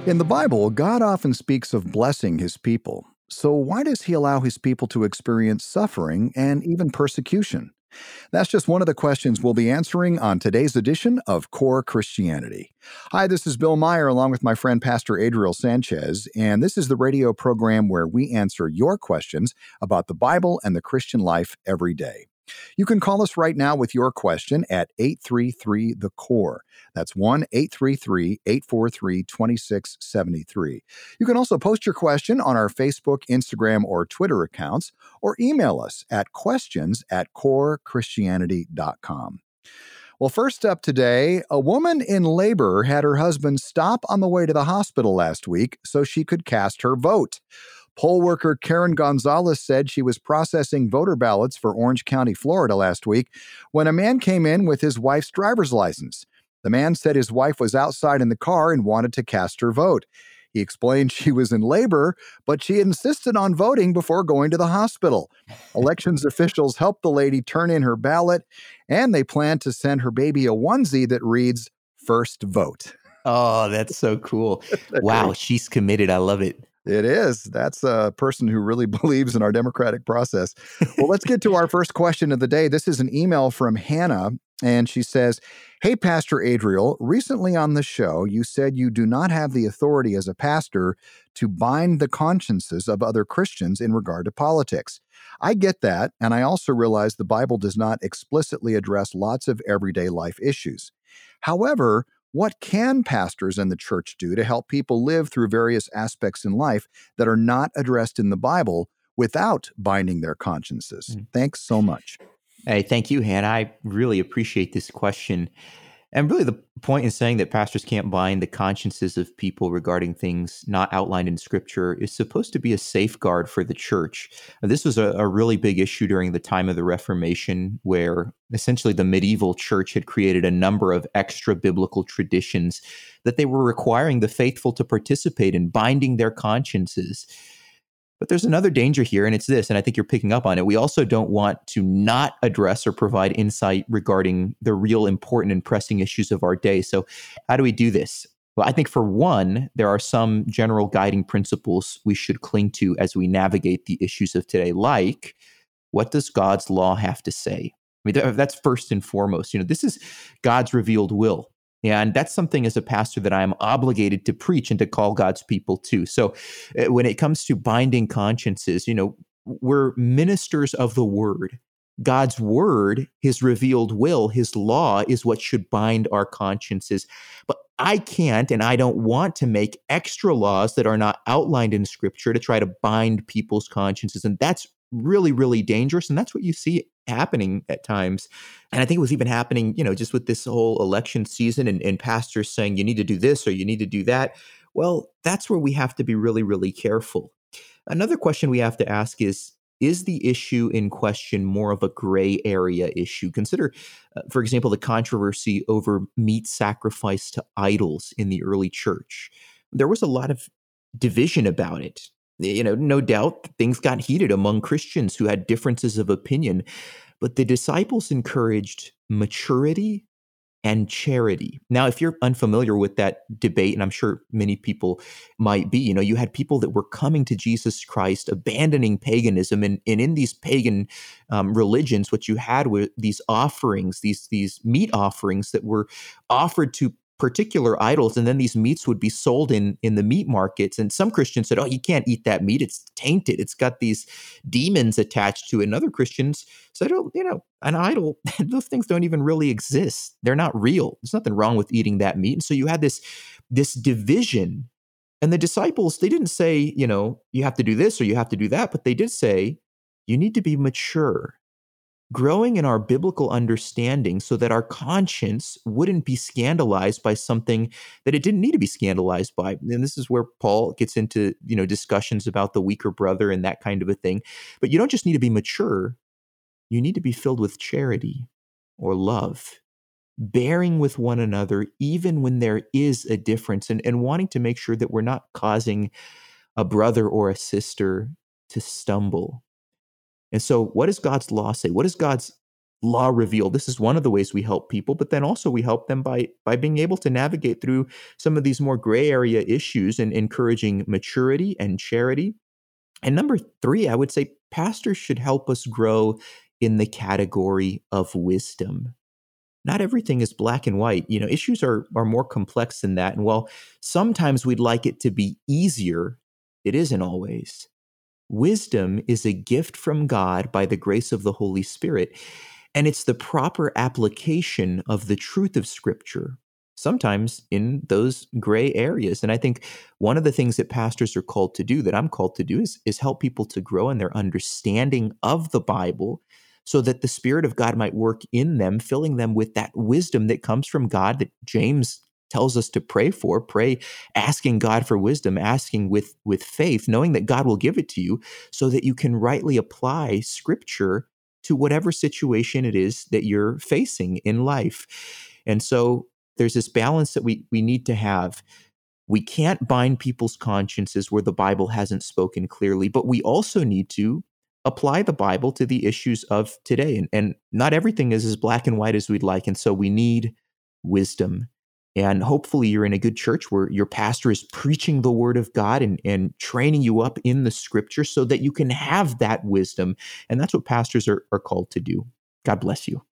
In the Bible, God often speaks of blessing his people. So, why does he allow his people to experience suffering and even persecution? That's just one of the questions we'll be answering on today's edition of Core Christianity. Hi, this is Bill Meyer along with my friend Pastor Adriel Sanchez, and this is the radio program where we answer your questions about the Bible and the Christian life every day. You can call us right now with your question at 833 The Core. That's 1-833-843-2673. You can also post your question on our Facebook, Instagram, or Twitter accounts, or email us at questions@corechristianity.com. Well, first up today, a woman in labor had her husband stop on the way to the hospital last week so she could cast her vote. Poll worker Karen Gonzalez said she was processing voter ballots for Orange County, Florida last week when a man came in with his wife's driver's license. The man said his wife was outside in the car and wanted to cast her vote. He explained she was in labor, but she insisted on voting before going to the hospital. Elections officials helped the lady turn in her ballot, and they plan to send her baby a onesie that reads, "First Vote." Oh, that's so cool. Wow, she's committed. I love it. It is. That's a person who really believes in our democratic process. Well, let's get to our first question of the day. This is an email from Hannah, and she says, "Hey, Pastor Adriel, recently on the show, you said you do not have the authority as a pastor to bind the consciences of other Christians in regard to politics. I get that, and I also realize the Bible does not explicitly address lots of everyday life issues. However, what can pastors and the church do to help people live through various aspects in life that are not addressed in the Bible without binding their consciences? Thanks so much." Hey, thank you, Hannah. I really appreciate this question. And really, the point in saying that pastors can't bind the consciences of people regarding things not outlined in Scripture is supposed to be a safeguard for the church. This was a really big issue during the time of the Reformation, where essentially the medieval church had created a number of extra biblical traditions that they were requiring the faithful to participate in, binding their consciences. But there's another danger here, and it's this, and I think you're picking up on it. We also don't want to not address or provide insight regarding the real important and pressing issues of our day. So how do we do this? Well, I think for one, there are some general guiding principles we should cling to as we navigate the issues of today, like, what does God's law have to say? I mean, that's first and foremost. This is God's revealed will. And that's something as a pastor that I am obligated to preach and to call God's people to. So when it comes to binding consciences, we're ministers of the word. God's word, his revealed will, his law is what should bind our consciences. But I can't and I don't want to make extra laws that are not outlined in Scripture to try to bind people's consciences. And that's really, really dangerous. And that's what you see happening at times. And I think it was even happening, just with this whole election season and pastors saying, you need to do this or you need to do that. Well, that's where we have to be really, really careful. Another question we have to ask is the issue in question more of a gray area issue? Consider, for example, the controversy over meat sacrifice to idols in the early church. There was a lot of division about it. No doubt things got heated among Christians who had differences of opinion, but the disciples encouraged maturity and charity. Now, if you're unfamiliar with that debate, and I'm sure many people might be, you had people that were coming to Jesus Christ, abandoning paganism, and in these pagan religions, what you had were these offerings, these meat offerings that were offered to particular idols, and then these meats would be sold in the meat markets. And some Christians said, "Oh, you can't eat that meat; it's tainted. It's got these demons attached to it." And other Christians said, "Oh, an idol; those things don't even really exist. They're not real. There's nothing wrong with eating that meat." And so you had this division. And the disciples, they didn't say, you have to do this or you have to do that, but they did say, you need to be mature, growing in our biblical understanding so that our conscience wouldn't be scandalized by something that it didn't need to be scandalized by. And this is where Paul gets into, discussions about the weaker brother and that kind of a thing. But you don't just need to be mature. You need to be filled with charity or love, bearing with one another, even when there is a difference, and wanting to make sure that we're not causing a brother or a sister to stumble. And so what does God's law say? What does God's law revealed. This is one of the ways we help people, but then also we help them by being able to navigate through some of these more gray area issues and encouraging maturity and charity. And number three, I would say pastors should help us grow in the category of wisdom. Not everything is black and white. Issues are more complex than that. And while sometimes we'd like it to be easier, it isn't always. Wisdom is a gift from God by the grace of the Holy Spirit, and it's the proper application of the truth of Scripture, sometimes in those gray areas. And I think one of the things that pastors are called to do, that I'm called to do, is help people to grow in their understanding of the Bible so that the Spirit of God might work in them, filling them with that wisdom that comes from God that James tells us to pray for. Pray asking God for wisdom, asking with faith, knowing that God will give it to you so that you can rightly apply Scripture to whatever situation it is that you're facing in life. And so there's this balance that we need to have. We can't bind people's consciences where the Bible hasn't spoken clearly, but we also need to apply the Bible to the issues of today. And not everything is as black and white as we'd like. And so we need wisdom. And hopefully you're in a good church where your pastor is preaching the word of God and training you up in the Scripture so that you can have that wisdom. And that's what pastors are called to do. God bless you.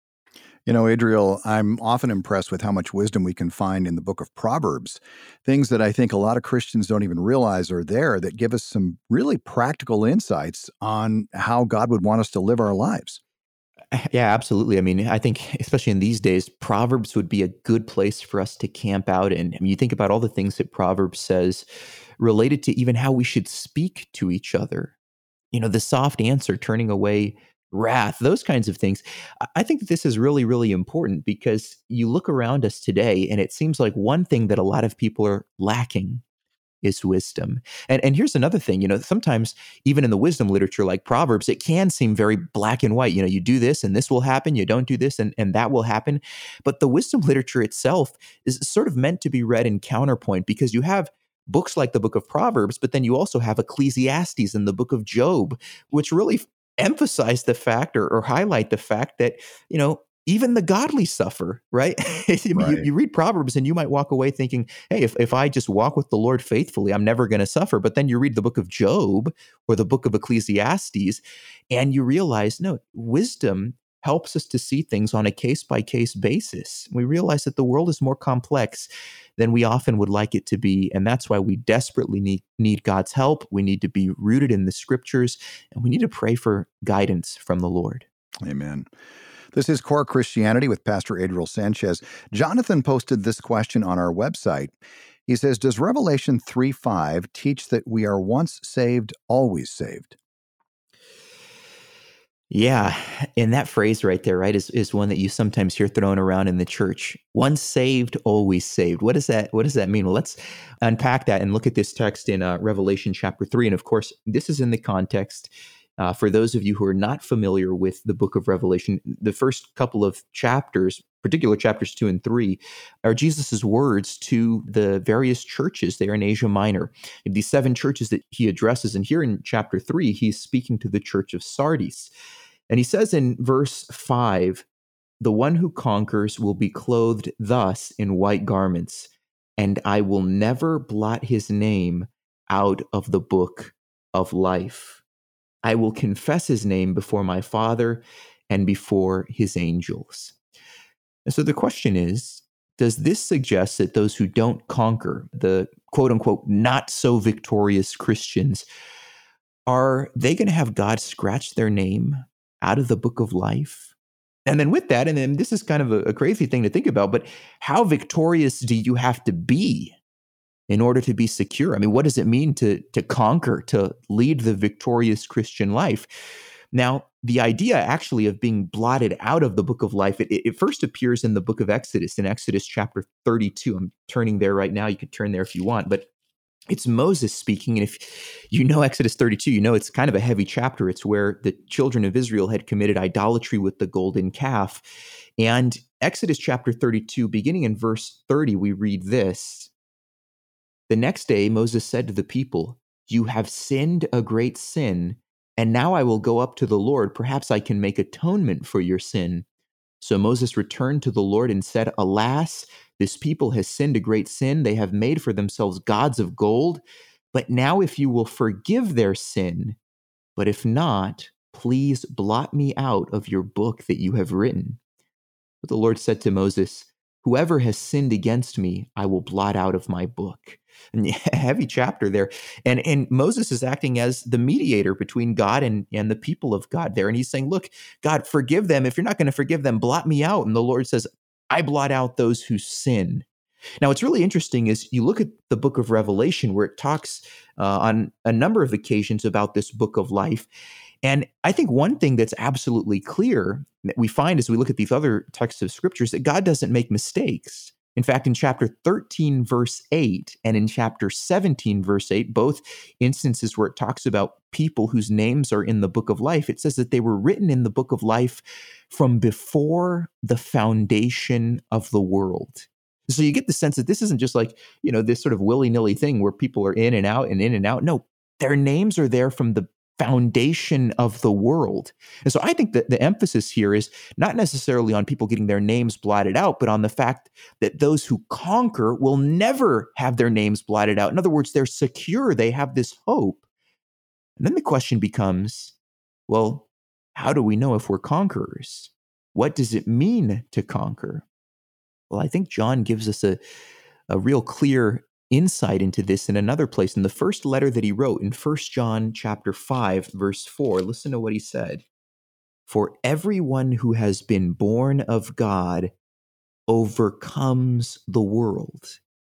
Adriel, I'm often impressed with how much wisdom we can find in the book of Proverbs, things that I think a lot of Christians don't even realize are there that give us some really practical insights on how God would want us to live our lives. Yeah, absolutely. I mean, I think especially in these days, Proverbs would be a good place for us to camp out in. I mean, you think about all the things that Proverbs says related to even how we should speak to each other. The soft answer, turning away wrath, those kinds of things. I think that this is really, really important because you look around us today and it seems like one thing that a lot of people are lacking is wisdom. And here's another thing, sometimes even in the wisdom literature like Proverbs, it can seem very black and white. You do this and this will happen. You don't do this and that will happen. But the wisdom literature itself is sort of meant to be read in counterpoint because you have books like the book of Proverbs, but then you also have Ecclesiastes and the book of Job, which really emphasize the fact or highlight the fact that, even the godly suffer, right? Right. You read Proverbs and you might walk away thinking, hey, if I just walk with the Lord faithfully, I'm never going to suffer. But then you read the book of Job or the book of Ecclesiastes and you realize, no, wisdom helps us to see things on a case-by-case basis. We realize that the world is more complex than we often would like it to be. And that's why we desperately need God's help. We need to be rooted in the Scriptures, and we need to pray for guidance from the Lord. Amen. This is Core Christianity with Pastor Adriel Sanchez. Jonathan posted this question on our website. He says, does Revelation 3:5 teach that we are once saved, always saved? Yeah, and that phrase right there, right, is one that you sometimes hear thrown around in the church. Once saved, always saved. What does that mean? Well, let's unpack that and look at this text in Revelation chapter 3. And of course, this is in the context, for those of you who are not familiar with the book of Revelation, the first couple of chapters, particular chapters 2 and 3, are Jesus's words to the various churches there in Asia Minor. These 7 churches that he addresses. And here in chapter 3, he's speaking to the church of Sardis. And he says in verse 5, the one who conquers will be clothed thus in white garments, and I will never blot his name out of the book of life. I will confess his name before my Father and before his angels. And so the question is, does this suggest that those who don't conquer, the quote unquote not so victorious Christians, are they going to have God scratch their name out of the book of life? And then with that, and then this is kind of a crazy thing to think about, but how victorious do you have to be in order to be secure? I mean, what does it mean to conquer, to lead the victorious Christian life? Now, the idea actually of being blotted out of the book of life, it first appears in the book of Exodus, in Exodus chapter 32. I'm turning there right now. You could turn there if you want, but it's Moses speaking. And if you know Exodus 32, you know it's kind of a heavy chapter. It's where the children of Israel had committed idolatry with the golden calf. And Exodus chapter 32, beginning in verse 30, we read this. The next day, Moses said to the people, you have sinned a great sin, and now I will go up to the Lord. Perhaps I can make atonement for your sin. So Moses returned to the Lord and said, Alas, this people has sinned a great sin. They have made for themselves gods of gold. But now if you will forgive their sin, but if not, please blot me out of your book that you have written. But the Lord said to Moses, Whoever has sinned against me, I will blot out of my book. And a heavy chapter there. And Moses is acting as the mediator between God and the people of God there. And he's saying, look, God, forgive them. If you're not going to forgive them, blot me out. And the Lord says, I blot out those who sin. Now, what's really interesting is you look at the book of Revelation, where it talks on a number of occasions about this book of life. And I think one thing that's absolutely clear that we find as we look at these other texts of scriptures that God doesn't make mistakes. In fact, in chapter 13, verse 8, and in chapter 17, verse 8, both instances where it talks about people whose names are in the book of life, it says that they were written in the book of life from before the foundation of the world. So you get the sense that this isn't just like, this sort of willy-nilly thing where people are in and out and in and out. No, their names are there from the foundation of the world. And so I think that the emphasis here is not necessarily on people getting their names blotted out, but on the fact that those who conquer will never have their names blotted out. In other words, they're secure. They have this hope. And then the question becomes, well, how do we know if we're conquerors? What does it mean to conquer? Well, I think John gives us a real clear insight into this in another place. In the first letter that he wrote, in 1 John chapter 5, verse 4, listen to what he said. For everyone who has been born of God overcomes the world.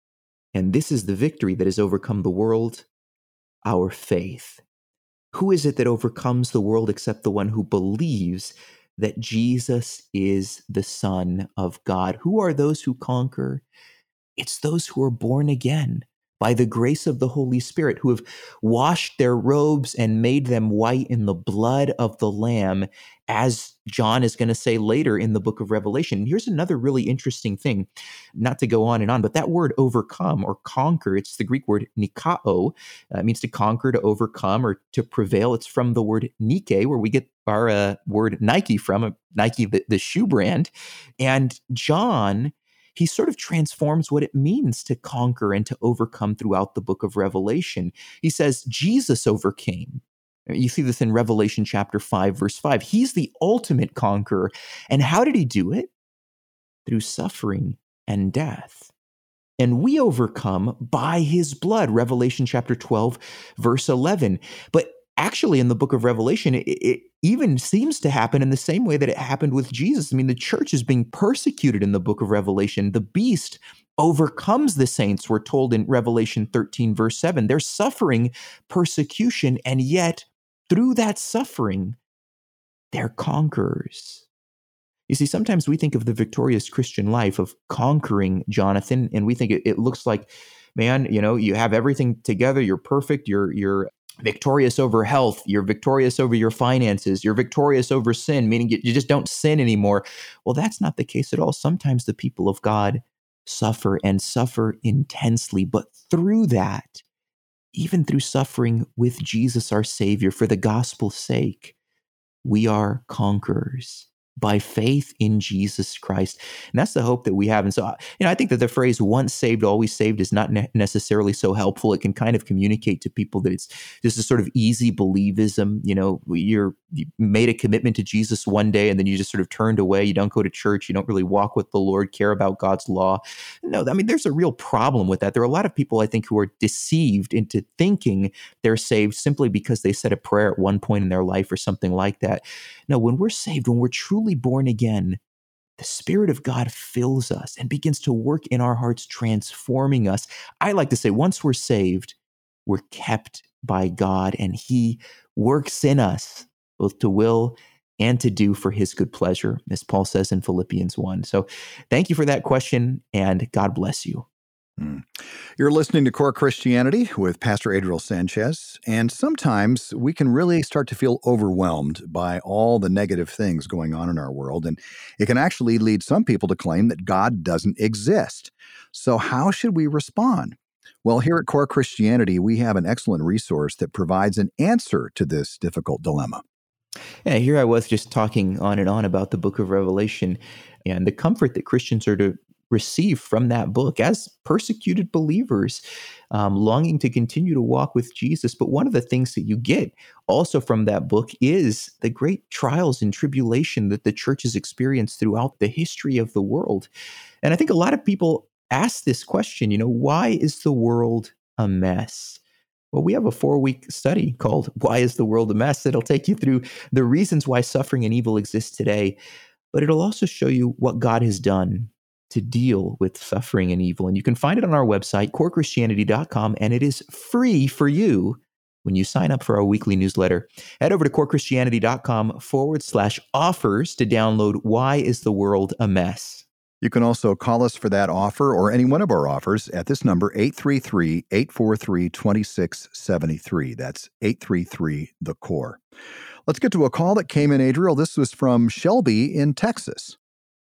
And this is the victory that has overcome the world, our faith. Who is it that overcomes the world except the one who believes that Jesus is the Son of God? Who are those who conquer? It's those who are born again by the grace of the Holy Spirit, who have washed their robes and made them white in the blood of the Lamb, as John is going to say later in the book of Revelation. And here's another really interesting thing, not to go on and on, but that word overcome or conquer, it's the Greek word nikao. It means to conquer, to overcome, or to prevail. It's from the word Nike, where we get our word Nike from, Nike, the shoe brand. And John, he sort of transforms what it means to conquer and to overcome throughout the book of Revelation. He says, Jesus overcame. You see this in Revelation chapter 5, verse 5. He's the ultimate conqueror. And how did he do it? Through suffering and death. And we overcome by his blood, Revelation chapter 12, verse 11. But actually, in the book of Revelation, it even seems to happen in the same way that it happened with Jesus. I mean, the church is being persecuted in the book of Revelation. The beast overcomes the saints, we're told in Revelation 13, verse 7. They're suffering persecution, and yet through that suffering, they're conquerors. You see, sometimes we think of the victorious Christian life of conquering, Jonathan, and we think it looks like, man, you have everything together, you're perfect, you're victorious over health, you're victorious over your finances, you're victorious over sin, meaning you just don't sin anymore. Well, that's not the case at all. Sometimes the people of God suffer and suffer intensely, but through that, even through suffering with Jesus, our Savior, for the gospel's sake, we are conquerors by faith in Jesus Christ. And that's the hope that we have. And so, I think that the phrase once saved, always saved is not necessarily so helpful. It can kind of communicate to people that it's just a sort of easy believism. You made a commitment to Jesus one day and then you just sort of turned away. You don't go to church. You don't really walk with the Lord, care about God's law. No, there's a real problem with that. There are a lot of people, I think, who are deceived into thinking they're saved simply because they said a prayer at one point in their life or something like that. No, when we're saved, when we're truly born again, the Spirit of God fills us and begins to work in our hearts, transforming us. I like to say, once we're saved, we're kept by God, and He works in us both to will and to do for His good pleasure, as Paul says in Philippians 1. So thank you for that question, and God bless you. You're listening to Core Christianity with Pastor Adriel Sanchez, and sometimes we can really start to feel overwhelmed by all the negative things going on in our world, and it can actually lead some people to claim that God doesn't exist. So how should we respond? Well, here at Core Christianity, we have an excellent resource that provides an answer to this difficult dilemma. Yeah, here I was just talking on and on about the book of Revelation and the comfort that Christians are to receive from that book as persecuted believers, longing to continue to walk with Jesus. But one of the things that you get also from that book is the great trials and tribulation that the church has experienced throughout the history of the world. And I think a lot of people ask this question, why is the world a mess? Well, we have a 4-week study called Why is the World a Mess? It'll take you through the reasons why suffering and evil exists today, but it'll also show you what God has done to deal with suffering and evil. And you can find it on our website, corechristianity.com, and it is free for you when you sign up for our weekly newsletter. Head over to corechristianity.com/offers to download Why is the World a Mess? You can also call us for that offer or any one of our offers at this number, 833-843-2673. That's 833-THE-CORE. Let's get to a call that came in, Adriel. This was from Shelby in Texas.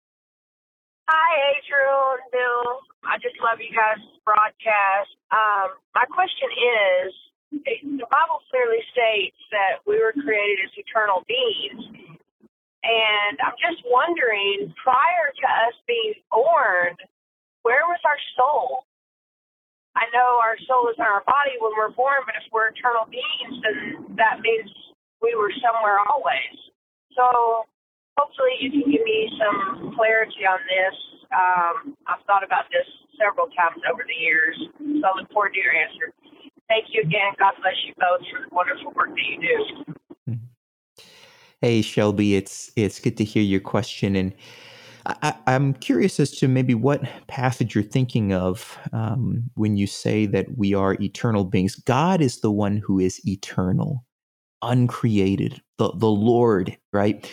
Hi, Adriel and Bill. I just love you guys' broadcast. My question is, the Bible clearly states that we were created as eternal beings. And I'm just wondering, prior to us being born, where was our soul? I know our soul is in our body when we're born, but if we're eternal beings, then that means we were somewhere always. So hopefully you can give me some clarity on this. I've thought about this several times over the years, so I look forward to your answer. Thank you again. God bless you both for the wonderful work that you do. Hey, Shelby, it's good to hear your question. And I'm curious as to maybe what passage you're thinking of when you say that we are eternal beings. God is the one who is eternal, uncreated, the Lord, right?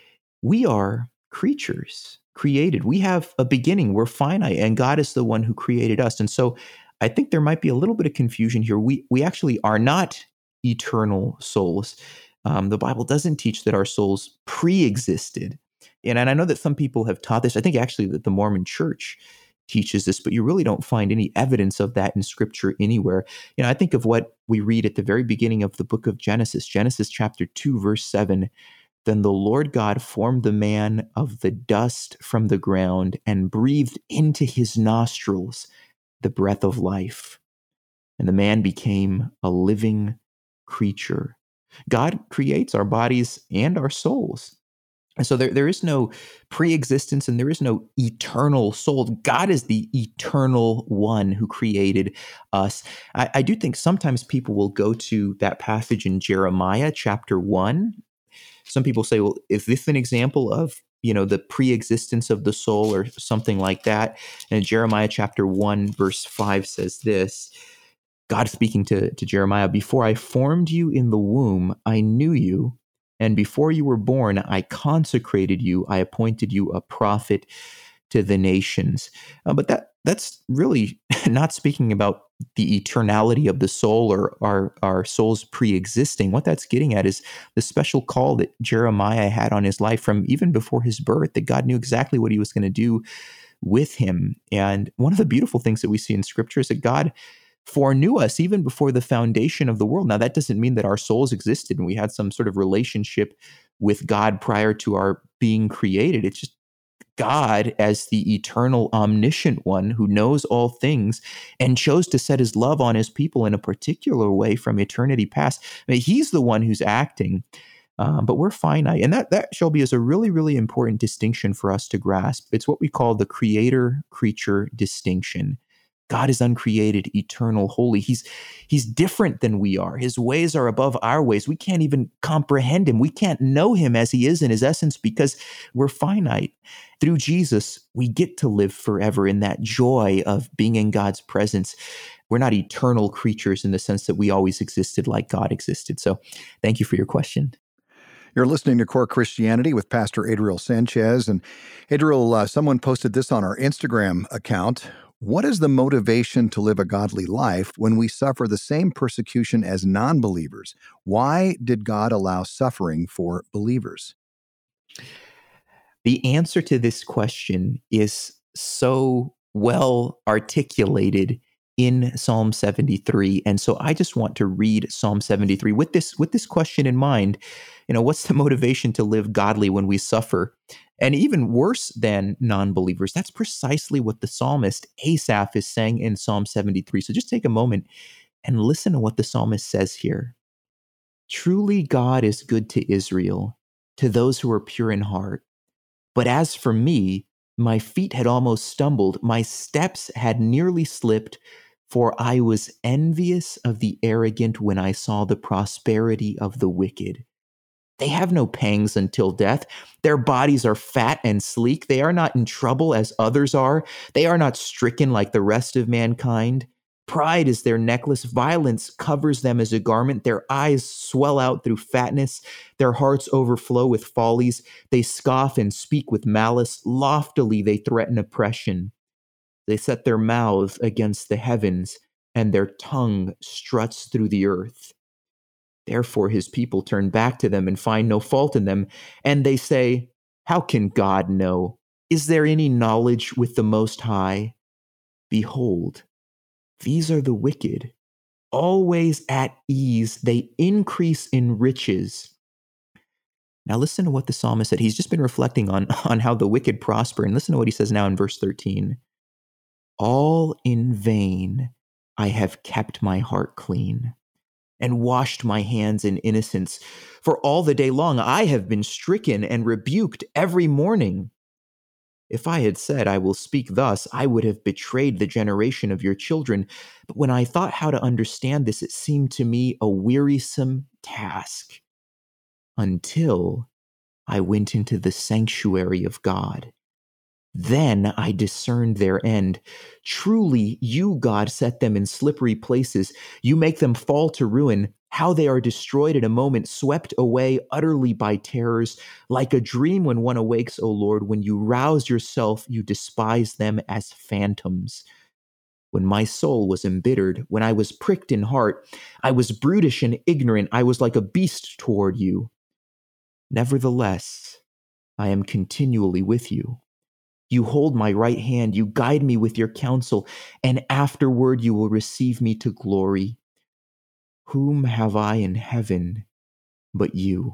We are creatures created. We have a beginning. We're finite, and God is the one who created us. And so I think there might be a little bit of confusion here. We actually are not eternal souls. The Bible doesn't teach that our souls pre-existed. And I know that some people have taught this. I think actually that the Mormon Church teaches this, but you really don't find any evidence of that in Scripture anywhere. I think of what we read at the very beginning of the book of Genesis chapter 2, verse 7. Then the Lord God formed the man of the dust from the ground and breathed into his nostrils the breath of life. And the man became a living creature. God creates our bodies and our souls. And so there is no pre-existence and there is no eternal soul. God is the eternal one who created us. I do think sometimes people will go to that passage in Jeremiah chapter 1. Some people say, well, is this an example of the pre-existence of the soul or something like that? And Jeremiah chapter 1 verse 5 says this. God speaking to Jeremiah, before I formed you in the womb, I knew you. And before you were born, I consecrated you. I appointed you a prophet to the nations. But that's really not speaking about the eternality of the soul or our souls pre-existing. What that's getting at is the special call that Jeremiah had on his life from even before his birth, that God knew exactly what he was going to do with him. And one of the beautiful things that we see in Scripture is that God foreknew us even before the foundation of the world. Now, that doesn't mean that our souls existed and we had some sort of relationship with God prior to our being created. It's just God as the eternal, omniscient one who knows all things and chose to set his love on his people in a particular way from eternity past. I mean, he's the one who's acting, but we're finite. And that, Shelby, is a really, really important distinction for us to grasp. It's what we call the creator-creature distinction. God is uncreated, eternal, holy. He's different than we are. His ways are above our ways. We can't even comprehend him. We can't know him as he is in his essence because we're finite. Through Jesus, we get to live forever in that joy of being in God's presence. We're not eternal creatures in the sense that we always existed like God existed. So thank you for your question. You're listening to Core Christianity with Pastor Adriel Sanchez. And Adriel, someone posted this on our Instagram account. What is the motivation to live a godly life when we suffer the same persecution as non-believers? Why did God allow suffering for believers? The answer to this question is so well articulated in Psalm 73. And so I just want to read Psalm 73 with this question in mind. What's the motivation to live godly when we suffer? And even worse than non-believers, that's precisely what the psalmist Asaph is saying in Psalm 73. So just take a moment and listen to what the psalmist says here. Truly God is good to Israel, to those who are pure in heart. But as for me, my feet had almost stumbled, my steps had nearly slipped, for I was envious of the arrogant when I saw the prosperity of the wicked. They have no pangs until death. Their bodies are fat and sleek. They are not in trouble as others are. They are not stricken like the rest of mankind. Pride is their necklace. Violence covers them as a garment. Their eyes swell out through fatness. Their hearts overflow with follies. They scoff and speak with malice. Loftily they threaten oppression. They set their mouths against the heavens, and their tongue struts through the earth. Therefore his people turn back to them and find no fault in them. And they say, how can God know? Is there any knowledge with the Most High? Behold, these are the wicked, always at ease. They increase in riches. Now listen to what the psalmist said. He's just been reflecting on how the wicked prosper. And listen to what he says now in verse 13. All in vain I have kept my heart clean and washed my hands in innocence. For all the day long I have been stricken and rebuked every morning. If I had said, I will speak thus, I would have betrayed the generation of your children. But when I thought how to understand this, it seemed to me a wearisome task. Until I went into the sanctuary of God. Then I discerned their end. Truly, you, God, set them in slippery places. You make them fall to ruin. How they are destroyed in a moment, swept away utterly by terrors. Like a dream when one awakes, O Lord, when you rouse yourself, you despise them as phantoms. When my soul was embittered, when I was pricked in heart, I was brutish and ignorant. I was like a beast toward you. Nevertheless, I am continually with you. You hold my right hand, you guide me with your counsel, and afterward you will receive me to glory. Whom have I in heaven but you?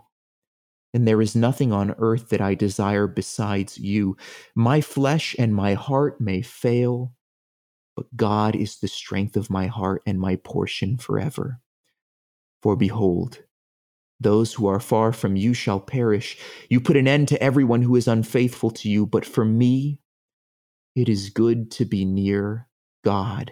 And there is nothing on earth that I desire besides you. My flesh and my heart may fail, but God is the strength of my heart and my portion forever. For behold, those who are far from you shall perish. You put an end to everyone who is unfaithful to you. But for me, it is good to be near God.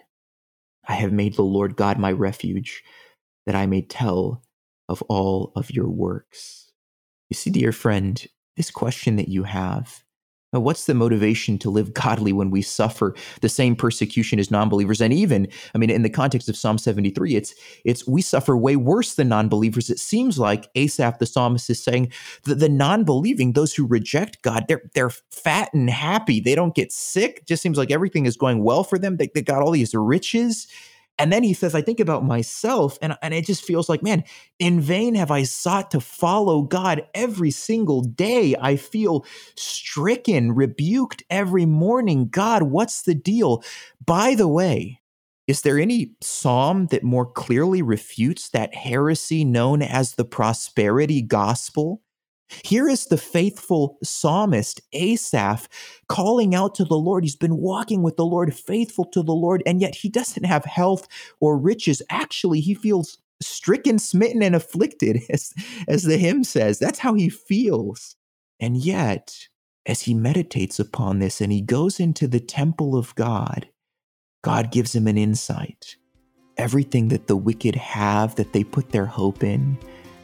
I have made the Lord God my refuge, that I may tell of all of your works. You see, dear friend, this question that you have, what's the motivation to live godly when we suffer the same persecution as non-believers? And even, in the context of Psalm 73, it's we suffer way worse than non-believers. It seems like Asaph, the psalmist, is saying that the non-believing, those who reject God, they're fat and happy. They don't get sick. It just seems like everything is going well for them. They got all these riches. And then he says, I think about myself, and it just feels like, man, in vain have I sought to follow God every single day. I feel stricken, rebuked every morning. God, what's the deal? By the way, is there any psalm that more clearly refutes that heresy known as the prosperity gospel? Here is the faithful psalmist, Asaph, calling out to the Lord. He's been walking with the Lord, faithful to the Lord, and yet he doesn't have health or riches. Actually, he feels stricken, smitten, and afflicted, as the hymn says. That's how he feels. And yet, as he meditates upon this and he goes into the temple of God, God gives him an insight. Everything that the wicked have, that they put their hope in,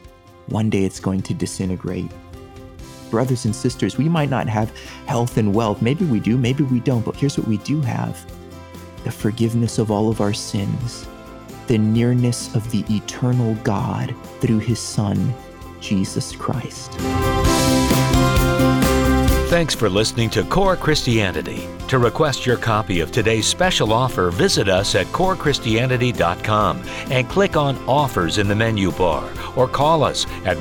one day it's going to disintegrate. Brothers and sisters, we might not have health and wealth. Maybe we do, maybe we don't. But here's what we do have: the forgiveness of all of our sins, the nearness of the eternal God through his Son, Jesus Christ. Thanks for listening to Core Christianity. To request your copy of today's special offer, visit us at corechristianity.com and click on Offers in the menu bar, or call us at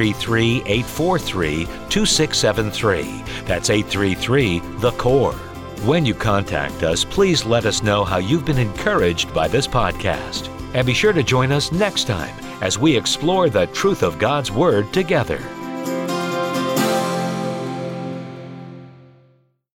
1-833-843-2673. That's 833-THE-CORE. When you contact us, please let us know how you've been encouraged by this podcast. And be sure to join us next time as we explore the truth of God's Word together.